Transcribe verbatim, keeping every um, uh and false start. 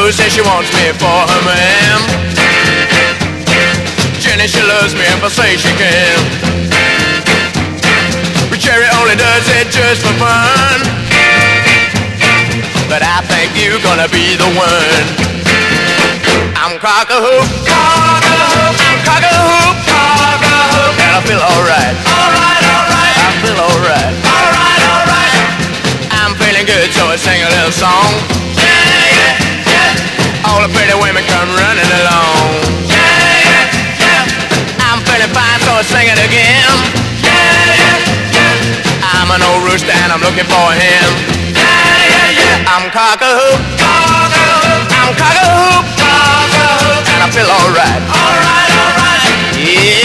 Lou says she wants me for her man. Jenny, she loves me if I say she can. But Cherry only does it just for fun. But I think you're gonna be the one. I'm cock-a-hoop, cock-a-hoop, I'm cock-a-hoop, cock-a-hoop, and I feel alright, alright, alright, I feel alright, alright, alright. I'm feeling good, so I sing a little song. Yeah, yeah, yeah. All the pretty women come running along. Yeah, yeah, yeah. I'm feeling fine, so I sing it again. Yeah, yeah, yeah. I'm an old rooster and I'm looking for him. Yeah, yeah, yeah. I'm cock-a-hoop, cock-a-hoop, I'm cock-a-hoop, cock-a-hoop, and I feel alright, alright, alright, yeah.